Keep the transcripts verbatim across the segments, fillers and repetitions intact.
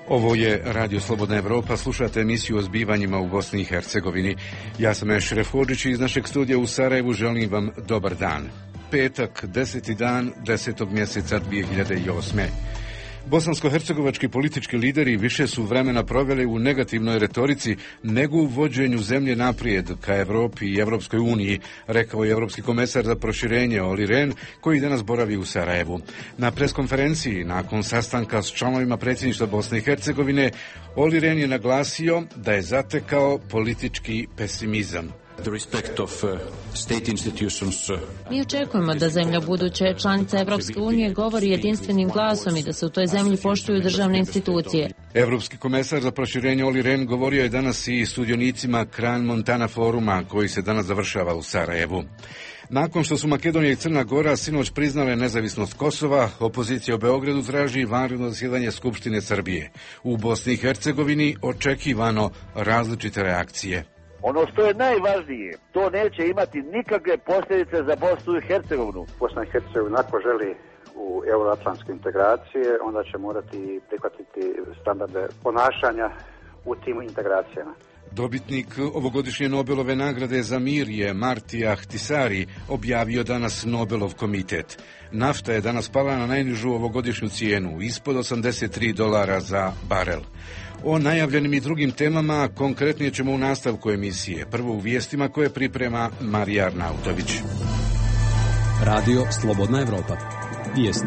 Ovo je Radio Slobodna Evropa, slušate emisiju o zbivanjima u Bosni i Hercegovini. Ja sam Ešref Hodžić i iz našeg studija u Sarajevu želim vam dobar dan. Petak, deseti dan desetog mjeseca dvije hiljade osme. Bosansko-hercegovački politički lideri više su vremena proveli u negativnoj retorici nego u vođenju zemlje naprijed ka Evropi i Evropskoj uniji, rekao je Evropski komesar za proširenje Olli Rehn, koji danas boravi u Sarajevu. Na preskonferenciji nakon sastanka s članovima predsjedništva Bosne i Hercegovine, Olli Rehn je naglasio da je zatekao politički pesimizam. Mi očekujemo da zemlja buduće članica Evropske unije govori jedinstvenim glasom i da se u toj zemlji poštuju državne institucije. Evropski komesar za proširenje Olli Rehn govorio je danas i sudionicima Kran Montana foruma koji se danas završava u Sarajevu. Nakon što su Makedonija i Crna Gora sinoć priznale nezavisnost Kosova, opozicija u Beogradu traži vanredno zasjedanje Skupštine Srbije. U Bosni i Hercegovini očekivano različite reakcije. Ono što je najvažnije, to neće imati nikakve posljedice za Bosnu i Hercegovinu. Bosna i Hercegovina ako želi u euroatlantske integracije, onda će morati prihvatiti standarde ponašanja u tim integracijama. Dobitnik ovogodišnje Nobelove nagrade za mir je Marti Ahtisaari objavio danas Nobelov komitet. Nafta je danas pala na najnižu ovogodišnju cijenu, ispod osamdeset tri dolara za barel. O najavljenim i drugim temama konkretnije ćemo u nastavku emisije. Prvo u vijestima koje priprema Marija Arnautović. Radio Slobodna Evropa. Vijesti.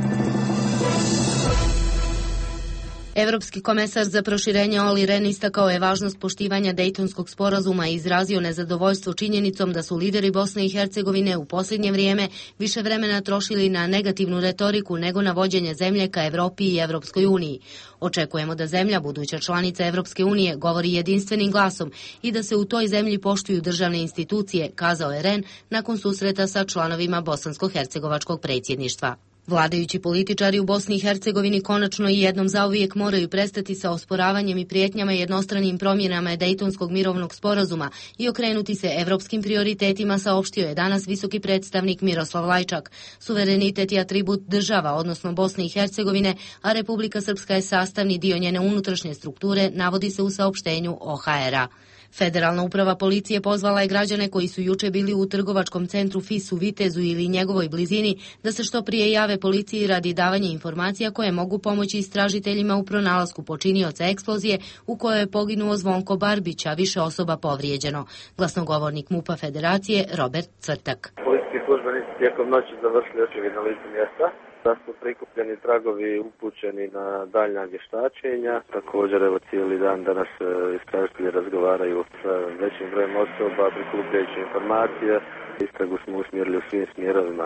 Evropski komesar za proširenje Olli Rehn istakao je važnost poštivanja Dejtonskog sporazuma i izrazio nezadovoljstvo činjenicom da su lideri Bosne i Hercegovine u posljednje vrijeme više vremena trošili na negativnu retoriku nego na vođenje zemlje ka Evropi i Evropskoj uniji. Očekujemo da zemlja, buduća članica Evropske unije, govori jedinstvenim glasom i da se u toj zemlji poštuju državne institucije, kazao je Rehn nakon susreta sa članovima bosansko-hercegovačkog predsjedništva. Vladajući političari u Bosni i Hercegovini konačno i jednom zauvijek moraju prestati sa osporavanjem i prijetnjama jednostranim promjenama Dejtonskog mirovnog sporazuma i okrenuti se evropskim prioritetima, saopštio je danas visoki predstavnik Miroslav Lajčak. Suverenitet je atribut država, odnosno Bosne i Hercegovine, a Republika Srpska je sastavni dio njene unutrašnje strukture, navodi se u saopštenju O H R-a. Federalna uprava policije pozvala je građane koji su juče bili u trgovačkom centru F I S u Vitezu ili njegovoj blizini da se što prije jave policiji radi davanja informacija koje mogu pomoći istražiteljima u pronalasku počinioca eksplozije u kojoj je poginuo Zvonko Barbić, a više osoba povrijeđeno. Glasnogovornik MUP-a Federacije Robert Crtak. Policijski službenici tijekom noći završili očevid na licu mjesta. Da su prikupljeni tragovi upućeni na daljnja vještačenja. Također, evo, cijeli dan danas istražitelji razgovaraju sa većim brojem osoba, prikupljajući informacije. Istragu smo usmjerili u svim smjerovima.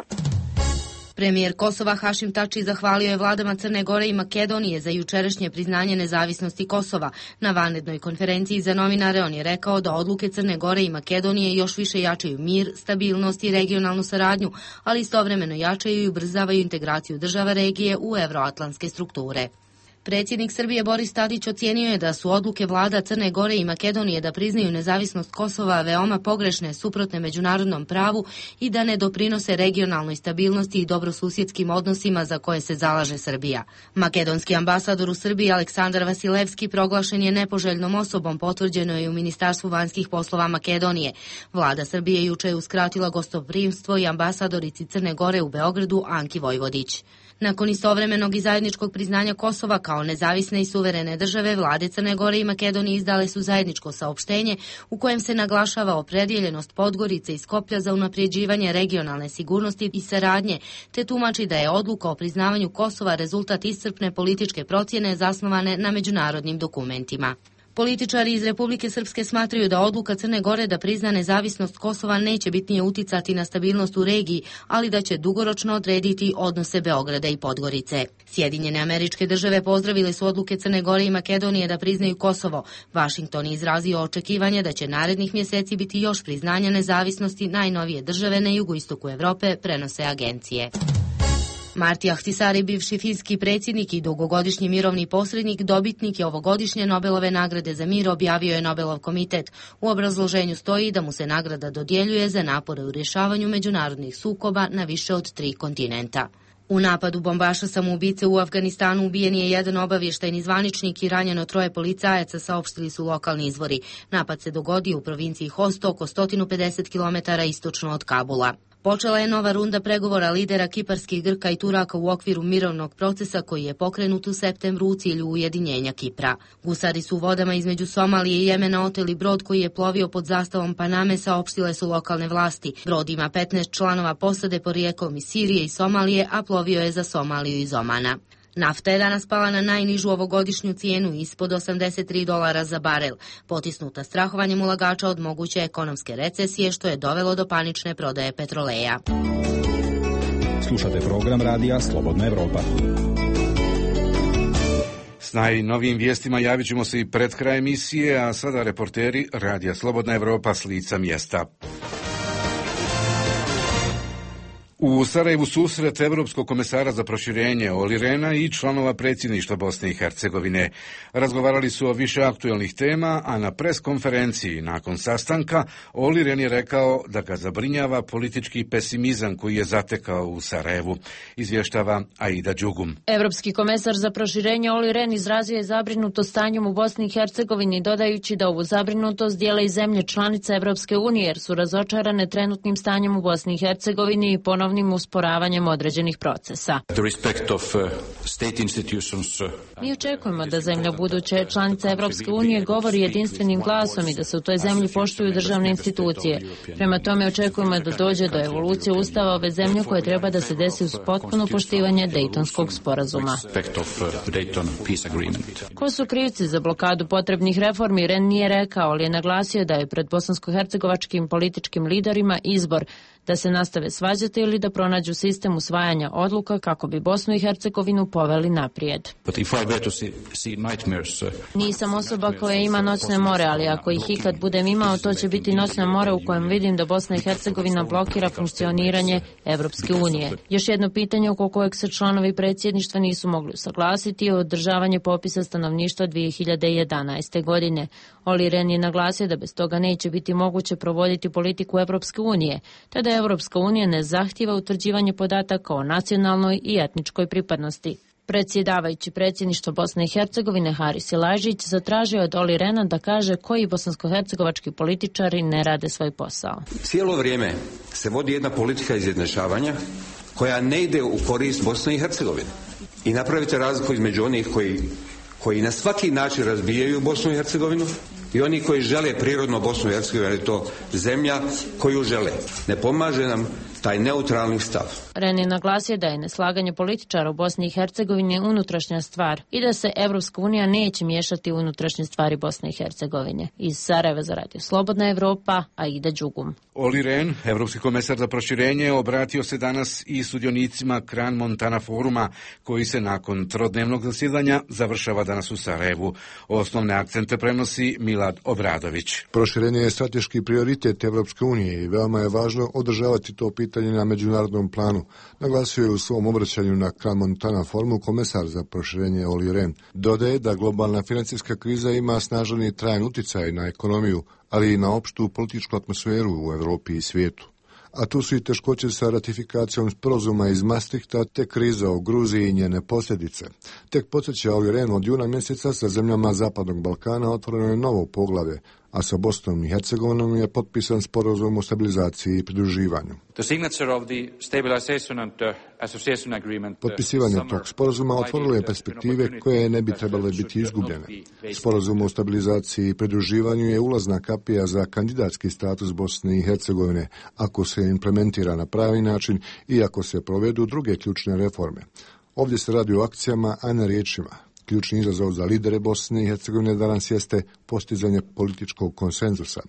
Premijer Kosova Hašim Tači zahvalio je vladama Crne Gore i Makedonije za jučerašnje priznanje nezavisnosti Kosova. Na vanrednoj konferenciji za novinare on je rekao da odluke Crne Gore i Makedonije još više jačaju mir, stabilnost i regionalnu saradnju, ali istovremeno jačaju i ubrzavaju integraciju država regije u evroatlantske strukture. Predsjednik Srbije Boris Tadić ocijenio je da su odluke vlada Crne Gore i Makedonije da priznaju nezavisnost Kosova veoma pogrešne, suprotne međunarodnom pravu i da ne doprinose regionalnoj stabilnosti i dobrosusjedskim odnosima za koje se zalaže Srbija. Makedonski ambasador u Srbiji Aleksandar Vasilevski proglašen je nepoželjnom osobom, potvrđeno je u Ministarstvu vanjskih poslova Makedonije. Vlada Srbije juče je uskratila gostoprimstvo i ambasadorici Crne Gore u Beogradu Anki Vojvodić. Nakon istovremenog i zajedničkog priznanja Kosova kao nezavisne i suverene države, vlade Crne Gore i Makedonije izdale su zajedničko saopštenje u kojem se naglašava opredjeljenost Podgorice i Skoplja za unapređivanje regionalne sigurnosti i saradnje, te tumači da je odluka o priznavanju Kosova rezultat iscrpne političke procjene zasnovane na međunarodnim dokumentima. Političari iz Republike Srpske smatraju da odluka Crne Gore da prizna nezavisnost Kosova neće bitnije uticati na stabilnost u regiji, ali da će dugoročno odrediti odnose Beograda i Podgorice. Sjedinjene Američke Države pozdravile su odluke Crne Gore i Makedonije da priznaju Kosovo. Vašington je izrazio očekivanje da će narednih mjeseci biti još priznanja nezavisnosti najnovije države na jugoistoku Evrope, prenose agencije. Marti Ahtisaari, bivši finski predsjednik i dugogodišnji mirovni posrednik, dobitnik je ovogodišnje Nobelove nagrade za mir, objavio je Nobelov komitet. U obrazloženju stoji da mu se nagrada dodjeljuje za napore u rješavanju međunarodnih sukoba na više od tri kontinenta. U napadu bombaša samoubice u Afganistanu ubijen je jedan obavještajni zvaničnik i ranjeno troje policajaca, saopštili su lokalni izvori. Napad se dogodio u provinciji Host, oko sto pedeset kilometara istočno od Kabula. Počela je nova runda pregovora lidera kiparskih Grka i Turaka u okviru mirovnog procesa koji je pokrenut u septembru u cilju ujedinjenja Kipra. Gusari su u vodama između Somalije i Jemena oteli brod koji je plovio pod zastavom Paname, saopštile su lokalne vlasti. Brod ima petnaest članova posade porijeklom iz Sirije i Somalije, a plovio je za Somaliju iz Omana. Nafta je danas pala na najnižu ovogodišnju cijenu ispod osamdeset tri dolara za barel, potisnuta strahovanjem ulagača od moguće ekonomske recesije, što je dovelo do panične prodaje petroleja. Slušate program radija Slobodna Evropa. S najnovijim vijestima javit ćemo se i pred kraj emisije, a sada reporteri radija Slobodna Evropa s lica mjesta. U Sarajevu susret Evropskog komesara za proširenje Olli Rehna i članova predsjedništva Bosne i Hercegovine. Razgovarali su o više aktuelnih tema, a na pres konferenciji nakon sastanka Olli Rehn je rekao da ga zabrinjava politički pesimizam koji je zatekao u Sarajevu. Izvještava Aida Đugum. Evropski komesar za proširenje Olli Rehn izrazio je zabrinutost stanjem u Bosni i Hercegovini, dodajući da ovu zabrinutost dijele i zemlje članice Evropske unije, jer su razočarane trenutnim stanjem u Bosni i Hercegovini i ponovno usporavanjem određenih procesa. Mi očekujemo da zemlja buduće članica Evropske unije govori jedinstvenim glasom i da se u toj zemlji poštuju državne institucije. Prema tome očekujemo da dođe do evolucije ustava ove zemlje koje treba da se desi uz potpuno poštivanje Dejtonskog sporazuma. Ko su krivci za blokadu potrebnih reformi, Rehn nije rekao, ali je naglasio da je pred bosansko-hercegovačkim političkim liderima izbor da se nastave svađati ili da pronađu sistem usvajanja odluka kako bi Bosnu i Hercegovinu poveli naprijed. Nisam osoba koja ima noćne more, ali ako ih ikad budem imao, to će biti noćna more u kojem vidim da Bosna i Hercegovina blokira funkcioniranje Evropske unije. Još jedno pitanje oko kojeg se članovi predsjedništva nisu mogli usaglasiti je održavanje popisa stanovništva dvije hiljade jedanaeste. godine. Olli Rehn je naglasio da bez toga neće biti moguće provoditi politiku Evropske unije, te da Evropska unija ne zahtijeva utvrđivanje podataka o nacionalnoj i etničkoj pripadnosti. Predsjedavajući predsjedništvo Bosne i Hercegovine Haris Silajdžić zatražio od Olli Rehna da kaže koji bosansko-hercegovački političari ne rade svoj posao. Cijelo vrijeme se vodi jedna politika izjednačavanja koja ne ide u korist Bosne i Hercegovine. I napravite razliku između onih koji, koji na svaki način razbijaju Bosnu i Hercegovinu i oni koji žele prirodno Bosnu i Hercegovinu, jer je to zemlja koju žele. Ne pomaže nam taj neutralni stav. Rehn je naglasio da je neslaganje političara u Bosni i Hercegovini unutrašnja stvar i da se Evropska unija neće miješati u unutrašnje stvari Bosne i Hercegovine. Iz Sarajeva za radio Slobodna Evropa, Aida Đugum. Olli Rehn, evropski komesar za proširenje, obratio se danas i sudionicima Kran Montana foruma, koji se nakon trodnevnog zasjedanja završava danas u Sarajevu. Osnovne akcente prenosi Milad Obradović. Proširenje je strateški prioritet Evropske unije i veoma je važno održavati to pitanje na međunarodnom planu, naglasio je u svom obraćanju na Kran Montana forumu komesar za proširenje Olli Rehn. Dodaje da globalna financijska kriza ima snažan i trajan utjecaj na ekonomiju, ali i na opštu političku atmosferu u Evropi i svijetu. A tu su i teškoće sa ratifikacijom sporazuma iz Maastrichta te kriza u Gruziji i njene posljedice. Tek podsjeća Olli Rehn, od juna mjeseca sa zemljama Zapadnog Balkana otvoreno je novo poglavlje, a sa Bosnom i Hercegovinom je potpisan sporazum o stabilizaciji i pridruživanju. Potpisivanje tog sporazuma otvorilo je perspektive koje ne bi trebale biti izgubljene. Sporazum o stabilizaciji i pridruživanju je ulazna kapija za kandidatski status Bosne i Hercegovine, ako se implementira na pravi način i ako se provedu druge ključne reforme. Ovdje se radi o akcijama, a ne riječima. Ključni izazov za lidere Bosne i Hercegovine danas jeste postizanje političkog konsenzusa.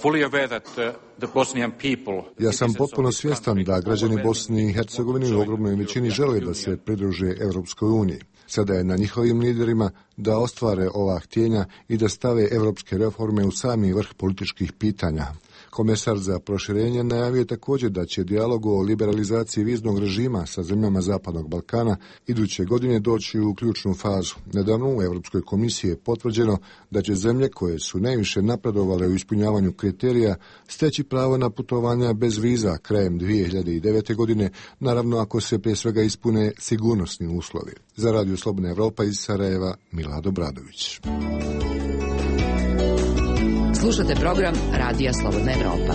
Ja sam potpuno svjestan da građani Bosne i Hercegovine u ogromnoj većini žele da se pridruže Evropskoj uniji. Sada je na njihovim liderima da ostvare ova htjenja i da stave evropske reforme u sami vrh političkih pitanja. Komesar za proširenje najavio također da će dijalog o liberalizaciji viznog režima sa zemljama Zapadnog Balkana iduće godine doći u ključnu fazu. Nedavno u Europskoj komisiji je potvrđeno da će zemlje koje su najviše napredovale u ispunjavanju kriterija steći pravo na putovanja bez viza krajem dvije hiljade devete. godine, naravno ako se prije svega ispune sigurnosni uslovi. Za Radio Slobodna Evropa iz Sarajeva, Milado Bradović. Slušate program Radija Slobodna Evropa.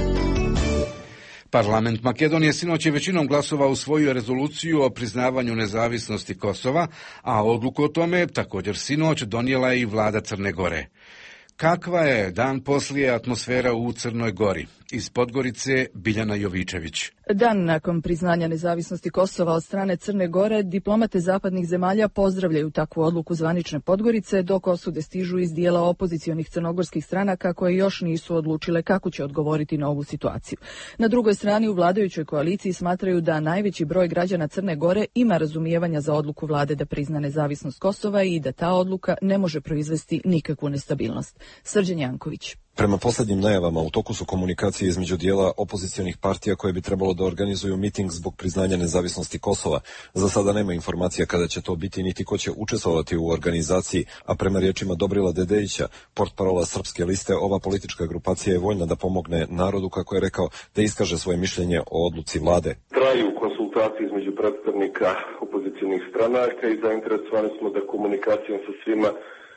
Parlament Makedonije sinoć je većinom glasova usvojio rezoluciju o priznavanju nezavisnosti Kosova, a odluku o tome također sinoć donijela je i vlada Crne Gore. Kakva je dan poslije atmosfera u Crnoj Gori? Iz Podgorice Biljana Jovičević. Dan nakon priznanja nezavisnosti Kosova od strane Crne Gore, diplomate zapadnih zemalja pozdravljaju takvu odluku zvanične Podgorice, dok osude stižu iz dijela opozicionih crnogorskih stranaka koje još nisu odlučile kako će odgovoriti na ovu situaciju. Na drugoj strani u vladajućoj koaliciji smatraju da najveći broj građana Crne Gore ima razumijevanja za odluku vlade da prizna nezavisnost Kosova i da ta odluka ne može proizvesti nikakvu nestabilnost. Srđan Janković. Prema posljednjim najavama u toku su komunikacije između dijela opozicionih partija koje bi trebalo da organizuju miting zbog priznanja nezavisnosti Kosova. Za sada nema informacija kada će to biti niti ko će učestvovati u organizaciji, a prema riječima Dobrila Dedejića, portparola Srpske liste, ova politička grupacija je voljna da pomogne narodu, kako je rekao, da iskaže svoje mišljenje o odluci vlade. Traju konsultacije između predstavnika opozicionih stranaka i zainteresovani smo da komunikacijom sa svima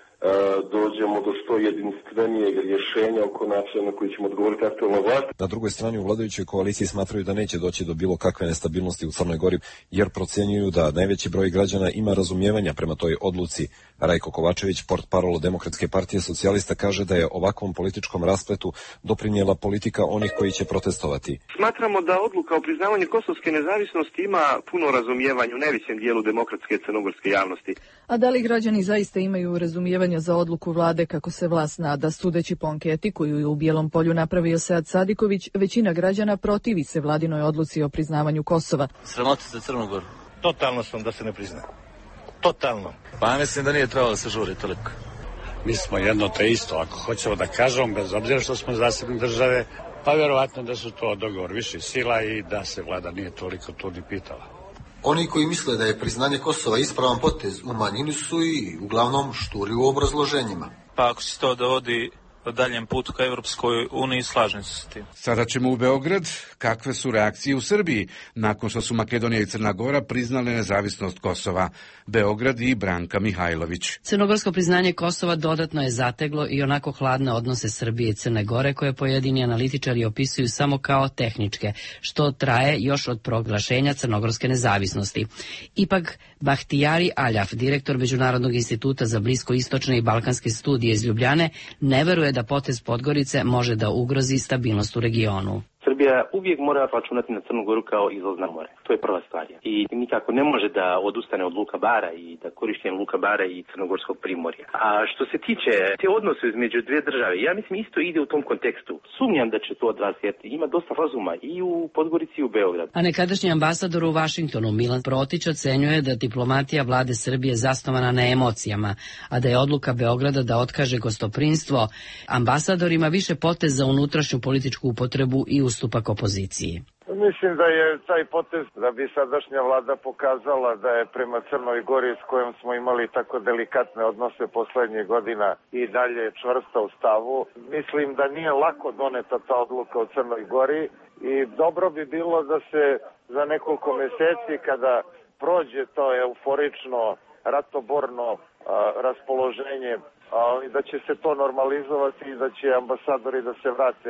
dođemo do što jedinstvenijeg rješenja oko načina na koji ćemo odgovoriti aktualnoj vlasti. Na drugoj strani u vladajućoj koaliciji smatraju da neće doći do bilo kakve nestabilnosti u Crnoj Gori, jer procjenjuju da najveći broj građana ima razumijevanja prema toj odluci. Rajko Kovačević, portparol Demokratske partije socijalista, kaže da je ovakvom političkom raspletu doprinijela politika onih koji će protestovati. Smatramo da odluka o priznavanju kosovske nezavisnosti ima puno razumijevanja u najvećem dijelu demokratske crnogorske javnosti. A da li građani zaista imaju razumijevanja za odluku vlade, kako se vlast nada? Sudeći po anketi koju je u Bijelom Polju napravio Sead Sadiković, većina građana protivi se vladinoj odluci o priznavanju Kosova. Sramota za Crnu Goru. Totalno sam da se ne prizna. Totalno. Pa mislim da nije trebalo da se žuri toliko. Mi smo jedno te isto, ako hoćemo da kažemo, bez obzira što smo zasebne države, pa vjerovatno da su to dogovor viših sila i da se vlada nije toliko to ni pitala. Oni koji misle da je priznanje Kosova ispravan potez u manjini su i uglavnom šturi u obrazloženjima. Pa ako se to dovodi o daljem putu ka Evropskoj uniji, slažem se s tim. Sada ćemo u Beograd. Kakve su reakcije u Srbiji nakon što su Makedonija i Crna Gora priznale nezavisnost Kosova? Beograd i Branka Mihajlović. Crnogorsko priznanje Kosova dodatno je zateglo i onako hladne odnose Srbije i Crne Gore, koje pojedini analitičari opisuju samo kao tehničke, što traje još od proglašenja crnogorske nezavisnosti. Ipak, Bahtijari Aljaf, direktor Međunarodnog instituta za bliskoistočne i balkanske studije iz Ljubljane, ne veruje da potez Podgorice može da ugrozi stabilnost u regionu. Srbija uvijek mora računati na Crnu Goru kao izlaz na more. To je prva stvar. I nikako ne može da odustane od Luka Bara i da korištenje Luka Bara i Crnogorskog primorja. A što se tiče te odnose između dvije države, ja mislim isto ide u tom kontekstu. Sumnjam da će to odrasjeti. Ima dosta razuma i u Podgorici i u Beogradu. A nekadašnji ambasador u Vašingtonu Milan Protić ocenjuje da diplomatija vlade Srbije zasnovana na emocijama, a da je odluka Beograda da otkaže gostoprinstvo ambasadorima više potez za unutrašnju političku upotrebu i ustupak opoziciji. Mislim da je taj potez da bi sadašnja vlada pokazala da je prema Crnoj Gori, s kojom smo imali tako delikatne odnose poslednjih godina, i dalje čvrsta u stavu. Mislim da nije lako doneta ta odluka u Crnoj Gori i dobro bi bilo da se za nekoliko meseci, kada prođe to euforično, ratoborno a, raspoloženje, a, da će se to normalizovati i da će ambasadori da se vrate.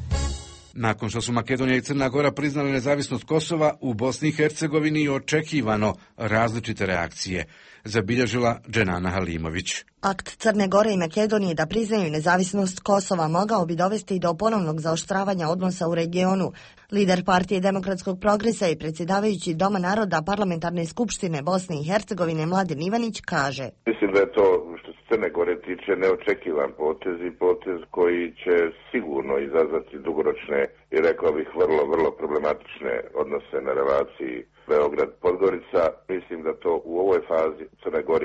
Nakon što su Makedonija i Crna Gora priznali nezavisnost Kosova, u Bosni i Hercegovini je očekivano različite reakcije, zabilježila Dženana Halimović. Akt Crne Gore i Makedonije da priznaju nezavisnost Kosova mogao bi dovesti do ponovnog zaoštravanja odnosa u regionu. Lider Partije demokratskog progresa i predsjedavajući Doma naroda Parlamentarne skupštine Bosne i Hercegovine Mladen Ivanić kaže: Mislim da je to, što se Crne Gore tiče, neočekivan potez i potez koji će sigurno izazvati dugoročne i rekao bih vrlo, vrlo problematične odnose na relaciji Beograd-Podgorica. Mislim da to u ovoj fazi Crne Gori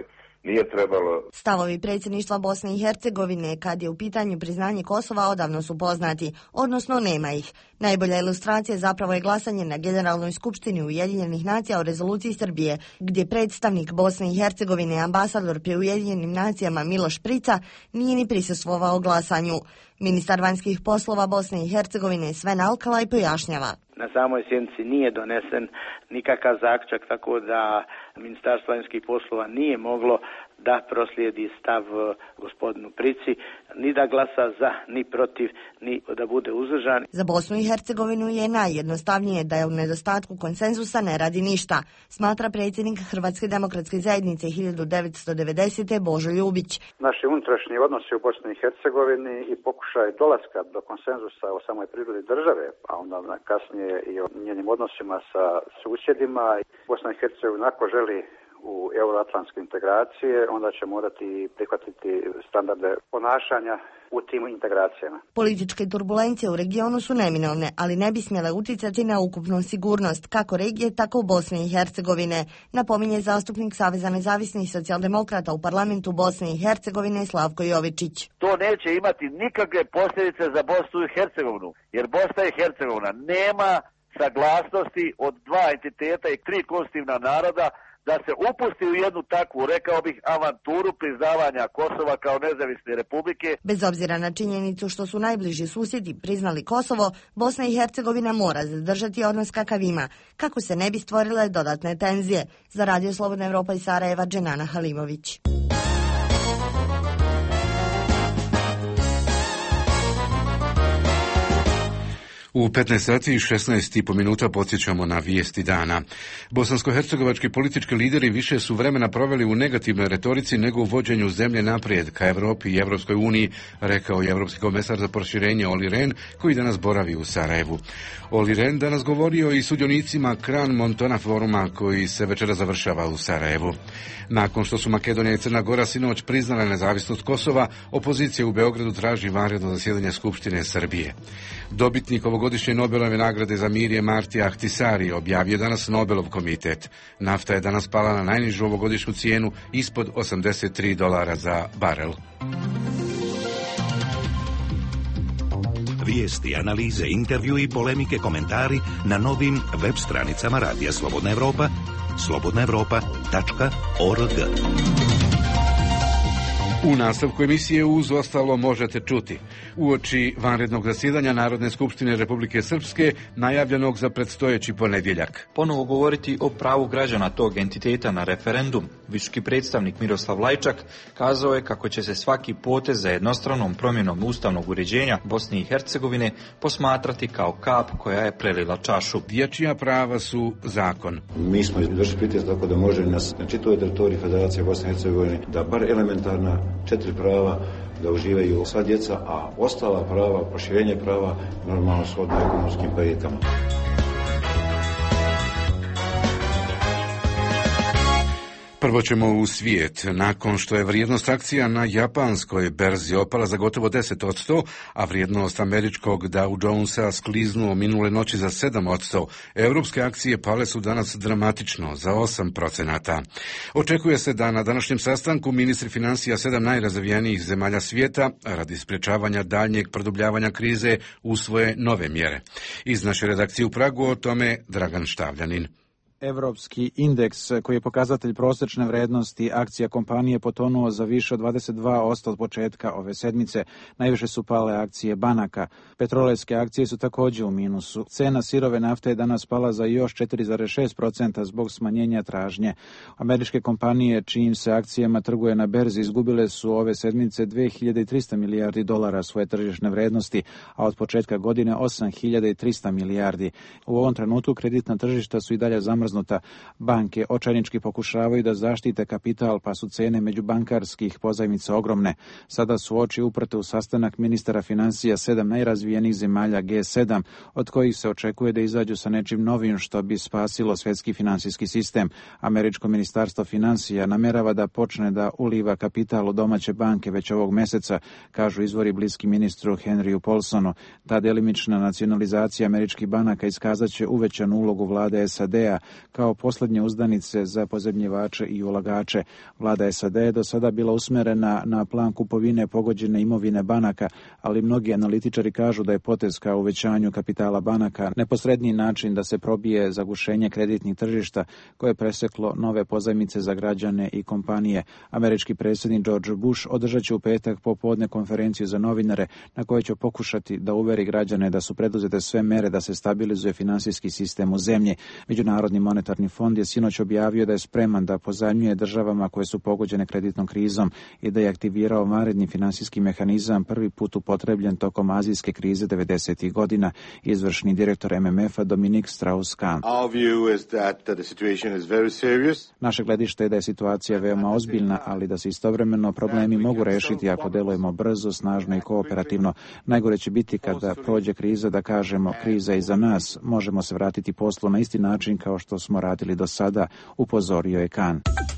nije trebalo. Stavovi predsjedništva Bosne i Hercegovine kad je u pitanju priznanje Kosova odavno su poznati, odnosno nema ih. Najbolja ilustracija zapravo je glasanje na Generalnoj skupštini Ujedinjenih nacija o rezoluciji Srbije, gdje predstavnik Bosne i Hercegovine, ambasador pri Ujedinjenim nacijama Miloš Prica, nije ni prisustvovao glasanju. Ministar vanjskih poslova Bosne i Hercegovine Sven Alkalaj pojašnjava. Na samoj sjednici nije donesen nikakav zaključak, tako da Ministarstvo vanjskih poslova nije moglo da proslijedi stav gospodinu Prici, ni da glasa za, ni protiv, ni da bude uzdržan. Za Bosnu i Hercegovinu je najjednostavnije da je u nedostatku konsenzusa ne radi ništa, smatra predsjednik Hrvatske demokratske zajednice hiljadu devetsto devedesete. Božo Ljubić. Naši unutrašnji odnosi u Bosni i Hercegovini i pokušaj dolaska do konsenzusa o samoj prirodi države, a onda kasnije i o njenim odnosima sa susjedima. Bosna i Hercegovina ako želi u euroatlantske integracije, onda će morati prihvatiti standarde ponašanja u tim integracijama. Političke turbulencije u regionu su neminovne, ali ne bi smjele utjecati na ukupnu sigurnost, kako regije, tako u Bosne i Hercegovine, napominje zastupnik Saveza nezavisnih socijaldemokrata u parlamentu Bosne i Hercegovine Slavko Jovičić. To neće imati nikakve posljedice za Bosnu i Hercegovinu, jer Bosna i Hercegovina nema saglasnosti od dva entiteta i tri konstitutivna naroda da se upusti u jednu takvu, rekao bih, avanturu priznavanja Kosova kao nezavisne republike. Bez obzira na činjenicu što su najbliži susjedi priznali Kosovo, Bosna i Hercegovina mora zadržati odnos kakav ima, kako se ne bi stvorile dodatne tenzije. Za Radio Slobodna Evropa iz Sarajeva, Dženana Halimović. U petnaest sati i šesnaest i po minuta podsjećamo na vijesti dana. Bosansko-hercegovački politički lideri više su vremena proveli u negativnoj retorici nego u vođenju zemlje naprijed ka Evropi i Evropskoj uniji, rekao je Evropski komesar za proširenje Olli Rehn, koji danas boravi u Sarajevu. Olli Rehn danas govorio i sudionicima Kran Montana foruma koji se večera završava u Sarajevu. Nakon što su Makedonija i Crna Gora sinoć priznale nezavisnost Kosova, opozicija u Beogradu traži vanredno zasjedanje Skupštine Srbije. Dobitnik ovogodišnje Nobelove nagrade za mir je Martija Ahtisari, objavio danas Nobelov komitet. Nafta je danas pala na najnižu ovogodišnju cijenu ispod osamdeset tri dolara za barel. Vijesti, analize, intervju i polemike, komentari na novim web stranicama Radija Slobodna Evropa, slobodna evropa tačka org. U nastavku emisije uz ostalo možete čuti. Uoči vanrednog zasjedanja Narodne skupštine Republike Srpske, najavljenog za predstojeći ponedjeljak. Ponovo govoriti o pravu građana tog entiteta na referendum. Visoki predstavnik Miroslav Lajčak kazao je kako će se svaki potez za jednostranom promjenom ustavnog uređenja Bosne i Hercegovine posmatrati kao kap koja je prelila čašu. Dječja prava su zakon. Mi smo izvršili pritisak tako da može nas na čitavoj teritoriji Federacije Bosne i Hercegovine da bar elementarna četiri prava da uživaju sva djeca, a ostala prava, proširenje prava, normalno shodno ekonomskim prilikama. Prvo ćemo u svijet. Nakon što je vrijednost akcija na japanskoj berzi opala za gotovo deset posto, a vrijednost američkog Dow Jonesa skliznuo minule noći za sedam posto, europske akcije pale su danas dramatično za osam procenata. Očekuje se da na današnjem sastanku ministri financija sedam najrazvijenijih zemalja svijeta radi sprječavanja daljnjeg produbljavanja krize usvoje nove mjere. Iz naše redakcije u Pragu o tome Dragan Štavljanin. Evropski indeks, koji je pokazatelj prosječne vrednosti akcija kompanije, potonuo za više od dvadeset dva posto od početka ove sedmice. Najviše su pale akcije banaka. Petrolejske akcije su također u minusu. Cena sirove nafte je danas pala za još četiri zarez šest posto zbog smanjenja tražnje. Američke kompanije čijim se akcijama trguje na berzi izgubile su ove sedmice dve hiljade trista milijardi dolara svoje tržišne vrednosti, a od početka godine osam hiljada trista milijardi. U ovom trenutku kreditna tržišta su i dalje zamrznuta. Banke očajnički pokušavaju da zaštite kapital, pa su cene međubankarskih pozajmica ogromne. Sada su oči uprte u sastanak ministara financija sedam najrazvijenijih zemalja G sedam, od kojih se očekuje da izađu sa nečim novim što bi spasilo svjetski financijski sistem. Američko ministarstvo financija namjerava da počne da uliva kapital u domaće banke već ovog mjeseca, kažu izvori bliski ministru Henryu Paulsonu. Ta delimična nacionalizacija američkih banaka iskazat će uvećanu ulogu vlade S A D-a, kao posljednje uzdanice za pozemljivače i ulagače. Vlada S A D je do sada bila usmjerena na plan kupovine pogođene imovine banaka, ali mnogi analitičari kažu da je potez ka uvećanju kapitala banaka neposredniji način da se probije zagušenje kreditnih tržišta koje je preseklo nove pozajmice za građane i kompanije. Američki predsjednik George Bush održat će u petak popodne konferenciju za novinare na kojoj će pokušati da uveri građane da su preduzete sve mere da se stabilizuje finansijski sistem u zemlji. Međunarodni monetarni fond je sinoć objavio da je spreman da pozajmljuje državama koje su pogođene kreditnom krizom i da je aktivirao vanredni finansijski mehanizam prvi put upotrebljen tokom azijske krize devedesetih godina. Izvršni direktor M M F-a Dominic Strauss-Kahn. Naše gledište je da je situacija veoma ozbiljna, ali da se istovremeno problemi mogu rešiti ako delujemo brzo, snažno i kooperativno. Najgore će biti kada prođe kriza da kažemo kriza je iza nas, možemo se vratiti poslu na isti način kao što smo radili do sada, upozorio je Kahn.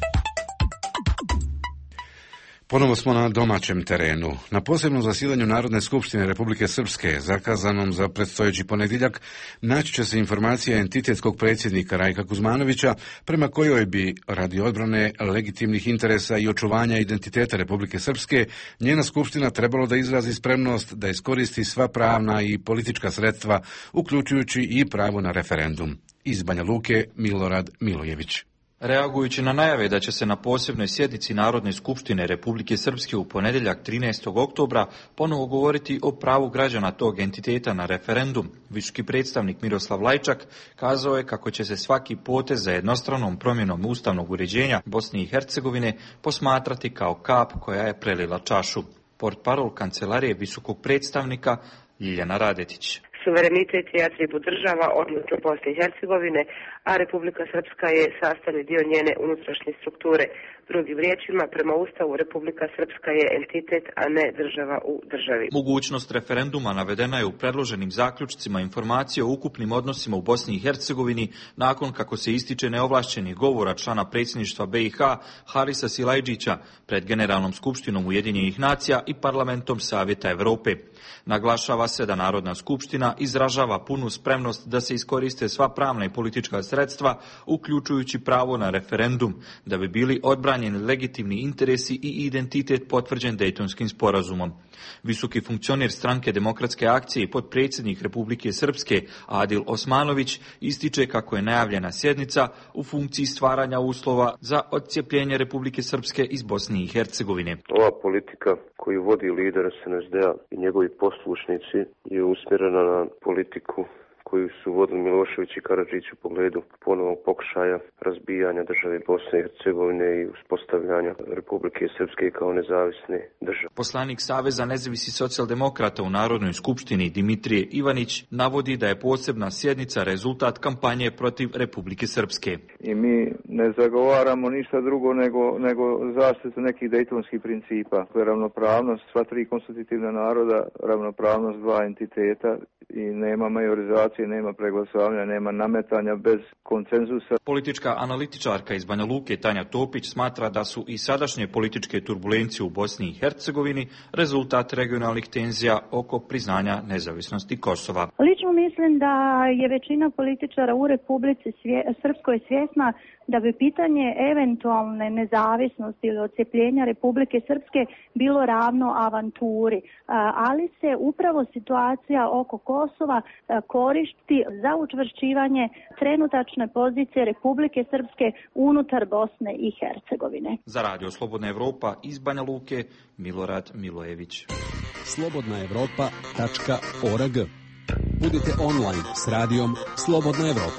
Ponovo smo na domaćem terenu. Na posebnom zasjedanju Narodne skupštine Republike Srpske, zakazanom za predstojeći ponedjeljak, naći će se informacija entitetskog predsjednika Rajka Kuzmanovića, prema kojoj bi, radi odbrane legitimnih interesa i očuvanja identiteta Republike Srpske, njena skupština trebalo da izrazi spremnost da iskoristi sva pravna i politička sredstva, uključujući i pravo na referendum. Iz Banja Luke, Milorad Milojević. Reagujući na najave da će se na posebnoj sjednici Narodne skupštine Republike Srpske u ponedjeljak trinaestog oktobra ponovo govoriti o pravu građana tog entiteta na referendum, visoki predstavnik Miroslav Lajčak kazao je kako će se svaki potez za jednostranom promjenom ustavnog uređenja Bosne i Hercegovine posmatrati kao kap koja je prelila čašu. Portparol kancelarije visokog predstavnika Ljiljana Radetić. Suverenitet je atribut država, odnosno Bosne i Hercegovine, a Republika Srpska je sastavni dio njene unutrašnje strukture. Drugim riječima, prema Ustavu, Republika Srpska je entitet, a ne država u državi. Mogućnost referenduma navedena je u predloženim zaključcima informacije o ukupnim odnosima u Bosni i Hercegovini nakon kako se ističe neovlašćenih govora člana predsjedništva B i H Harisa Silajdžića pred Generalnom skupštinom Ujedinjenih nacija i Parlamentom Savjeta Evrope. Naglašava se da Narodna skupština izražava punu spremnost da se iskoriste sva pravna i politička sredstva, uključujući pravo na referendum, da bi bili odbranjeni legitimni interesi i identitet potvrđen Dejtonskim sporazumom. Visoki funkcioner stranke Demokratske akcije i potpredsjednik Republike Srpske Adil Osmanović ističe kako je najavljena sjednica u funkciji stvaranja uslova za odcijepljenje Republike Srpske iz Bosne i Hercegovine. Ova politika koju vodi lider S N S D-a i njegovi poslušnici je usmjerena na politiku koju su vodili Milošević i Karadžić u pogledu ponovnog pokušaja razbijanja države Bosne i Hercegovine i uspostavljanja Republike Srpske kao nezavisne države. Poslanik Saveza nezavisnih socijaldemokrata u Narodnoj skupštini Dimitrije Ivanić navodi da je posebna sjednica rezultat kampanje protiv Republike Srpske. I mi ne zagovaramo ništa drugo nego, nego zaštitu nekih dejtonskih principa. To je ravnopravnost sva tri konstitutivna naroda, ravnopravnost dva entiteta i nema majorizacije, nema preglasavanja, nema nametanja bez konsenzusa. Politička analitičarka iz Banja Luke Tanja Topić smatra da su i sadašnje političke turbulencije u Bosni i Hercegovini rezultat regionalnih tenzija oko priznanja nezavisnosti Kosova. Lično mislim da je većina političara u Republici Srpskoj svjesna da bi pitanje eventualne nezavisnosti ili odcijepljenja Republike Srpske bilo ravno avanturi, ali se upravo situacija oko Kosova koristi za učvršćivanje trenutačne pozicije Republike Srpske unutar Bosne i Hercegovine. Za Radio Slobodna Evropa iz Banja Luke, Milorad Milojević. slobodna evropa tačka org. Budite online s radijom Slobodna Evropa.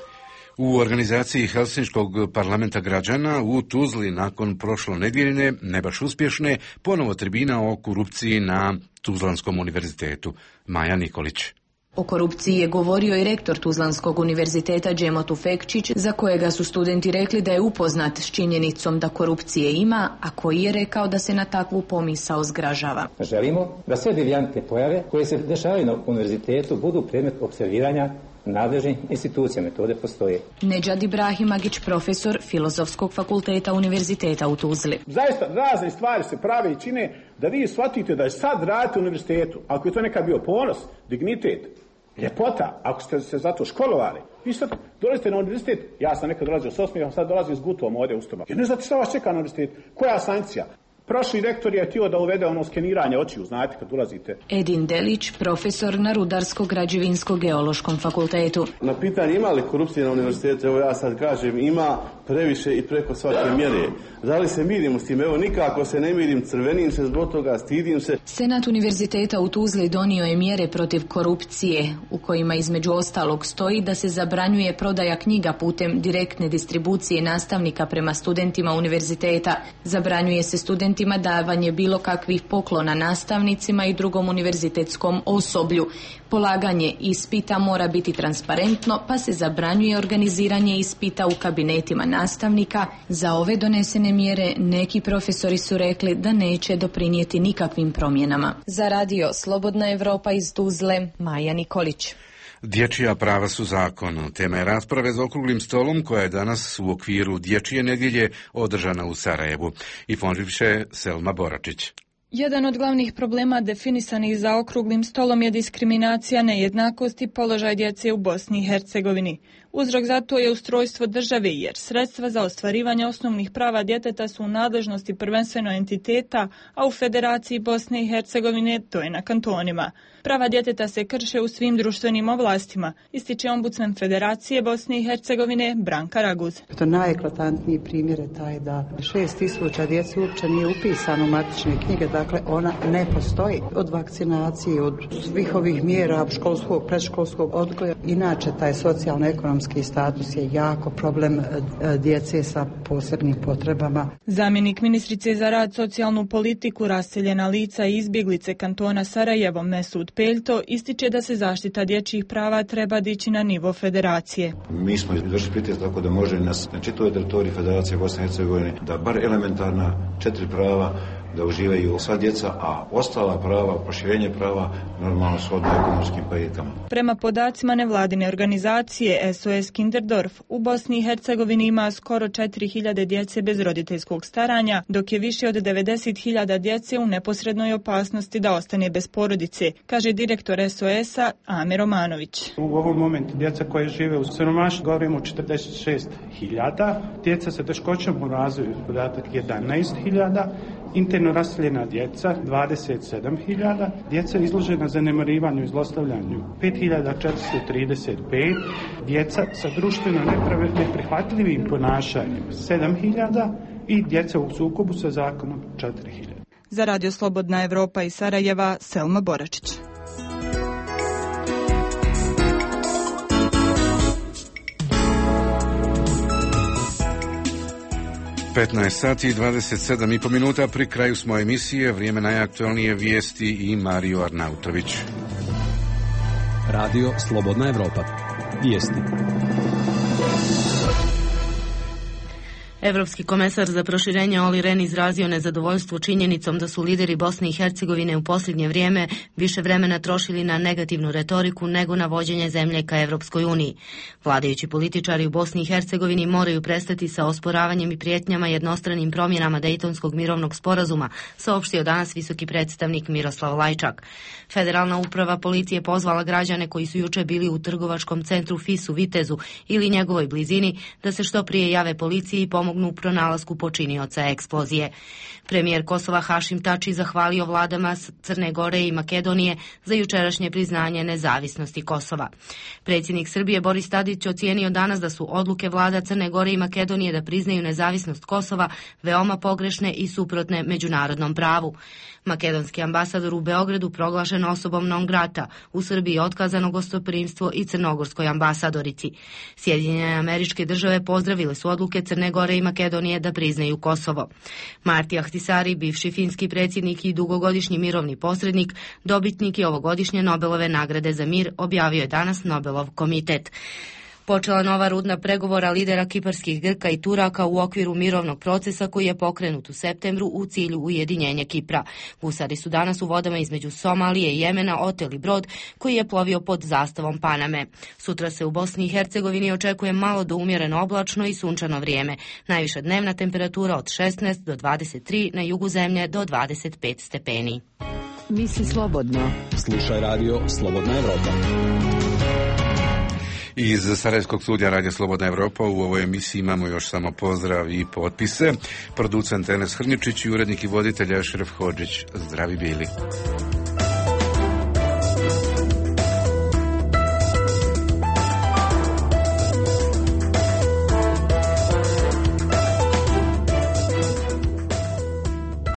U organizaciji Helsinškog parlamenta građana u Tuzli nakon prošlonedjeljne, ne baš uspješne, ponovo tribina o korupciji na Tuzlanskom univerzitetu. Maja Nikolić. O korupciji je govorio i rektor Tuzlanskog univerziteta Džemo Tufekčić, za kojega su studenti rekli da je upoznat s činjenicom da korupcije ima, a koji je rekao da se na takvu pomisao zgražava. Želimo da sve devijantne pojave koje se dešavaju na univerzitetu budu predmet observiranja nadležnih institucija, metode postoje. Nedžad Ibrahimagić, profesor Filozofskog fakulteta Univerziteta u Tuzli. Zaista razne stvari se prave i čine da vi shvatite da je sad radite u univerzitetu, ako je to nekad bio ponos, dignitet, Ljepota, ako ste se zato školovali. Vi sad dolazite na univerzitet, ja sam nekad dolazio s osmijehom, sad dolazim s gutom ovdje u stomak. Jer ne znate šta vas čeka na univerzitet, koja sankcija? Prošli rektor je htio da uvede ono skeniranje očiju, znate, kad ulazite. Edin Delić, profesor na Rudarsko-građevinsko-geološkom fakultetu. Na pitanje ima li korupcije na univerzitetu, evo ja sad kažem, ima previše i preko svake mjere. Da li se mirimo s tim? Evo nikako se ne mirim, crvenim se zbog toga, stidim se. Senat Univerziteta u Tuzli donio je mjere protiv korupcije, u kojima između ostalog stoji da se zabranjuje prodaja knjiga putem direktne distribucije nastavnika prema studentima univerziteta. Zabranjuje se studentima davanje bilo kakvih poklona nastavnicima i drugom univerzitetskom osoblju. Polaganje ispita mora biti transparentno, pa se zabranjuje organiziranje ispita u kabinetima nastavnika. Za ove donesene mjere neki profesori su rekli da neće doprinijeti nikakvim promjenama. Za radio Slobodna Evropa iz Tuzle, Maja Nikolić. Dječja prava su zakon. Tema je rasprave za okruglim stolom koja je danas u okviru Dječje nedjelje održana u Sarajevu. I fonžiše Selma Boračić. Jedan od glavnih problema definisanih za okruglim stolom je diskriminacija, nejednakost i položaj djece u Bosni i Hercegovini. Uzrok za to je ustrojstvo države, jer sredstva za ostvarivanje osnovnih prava djeteta su u nadležnosti prvenstveno entiteta, a u Federaciji Bosne i Hercegovine to je na kantonima. Prava djeteta se krše u svim društvenim oblastima, ističe ombudsman Federacije Bosne i Hercegovine Branka Raguz. To najeklatantniji primjer je taj da šest tisuća djece uopće nije upisano u matične knjige, dakle ona ne postoji. Od vakcinacije, od svih ovih mjera školskog, predškolskog odgoja. Inače, taj socijalno-ekonomski status je jako problem djece sa posebnim potrebama. Zamjenik ministrice za rad, socijalnu politiku, raseljena lica i izbjeglice kantona Sarajevo Mesud Peljto ističe da se zaštita dječjih prava treba dići na nivo federacije. Mi smo izvršili pritisak tako da može nas na čitavoj teritoriji Federacije Bosne i Hercegovine da bar elementarna četiri prava da uživaju sva djeca, a ostala prava, proširenje prava, normalno su od ekonomskim prilikama. Prema podacima nevladine organizacije S O S Kinderdorf, u Bosni i Hercegovini ima skoro četiri hiljade djece bez roditeljskog staranja, dok je više od devedeset hiljada djece u neposrednoj opasnosti da ostane bez porodice, kaže direktor S O S-a Amer Romanović. U ovom momentu djeca koje žive u siromaštvu govorimo o četrdeset šest hiljada, djeca sa teškoćama u razvoju podatak jedanaest hiljada, interno raseljena djeca dvadeset sedam hiljada, djeca izložena zanemarivanju i zlostavljanju pet hiljada četiristo trideset pet, djeca sa društveno neprihvatljivim ponašanjem sedam hiljada i djeca u sukobu sa zakonom četiri hiljade. Za Radio Slobodna Evropa iz Sarajeva, Selma Boračić. petnaest sati i dvadeset sedam i po minuta, pri kraju smo emisije, vrijeme najaktualnije vijesti i Mario Arnautović. Radio Slobodna Evropa. Vijesti. Evropski komesar za proširenje Olli Rehn izrazio nezadovoljstvo činjenicom da su lideri Bosne i Hercegovine u posljednje vrijeme više vremena trošili na negativnu retoriku nego na vođenje zemlje ka Evropskoj uniji. Vladajući političari u Bosni i Hercegovini moraju prestati sa osporavanjem i prijetnjama jednostranim promjenama Dejtonskog mirovnog sporazuma, saopštio danas visoki predstavnik Miroslav Lajčak. Federalna uprava policije pozvala građane koji su juče bili u trgovačkom centru F I S u Vitezu ili njegovoj blizini da se što prije jave policiji i pomognu u pronalasku počinioca eksplozije. Premijer Kosova Hašim Tači zahvalio vladama Crne Gore i Makedonije za jučerašnje priznanje nezavisnosti Kosova. Predsjednik Srbije Boris Tadić ocijenio danas da su odluke vlada Crne Gore i Makedonije da priznaju nezavisnost Kosova veoma pogrešne i suprotne međunarodnom pravu. Makedonski ambasador u Beogradu proglašen osobom non grata, u Srbiji otkazano gostoprimstvo i crnogorskoj ambasadorici. Sjedinjene Američke Države pozdravile su odluke Crne Gore i Makedonije da priznaju Kosovo. Marti Ahtisari, bivši finski predsjednik i dugogodišnji mirovni posrednik, dobitnik je ovogodišnje Nobelove nagrade za mir, objavio je danas Nobelov komitet. Počela nova runda pregovora lidera kiparskih Grka i Turaka u okviru mirovnog procesa koji je pokrenut u septembru u cilju ujedinjenja Kipra. Gusari su danas u vodama između Somalije i Jemena oteli brod koji je plovio pod zastavom Paname. Sutra se u Bosni i Hercegovini očekuje malo do umjereno oblačno i sunčano vrijeme. Najviša dnevna temperatura od šesnaest do dvadeset tri, na jugu zemlje do dvadeset pet stepeni. Misli slobodno. Slušaj radio Slobodna Evropa. Iz Sarajevskog studija Radija Slobodna Evropa u ovoj emisiji imamo još samo pozdrav i potpise. Producent Enes Hrničić i urednik i voditelj Ešref Hodžić. Zdravi bili.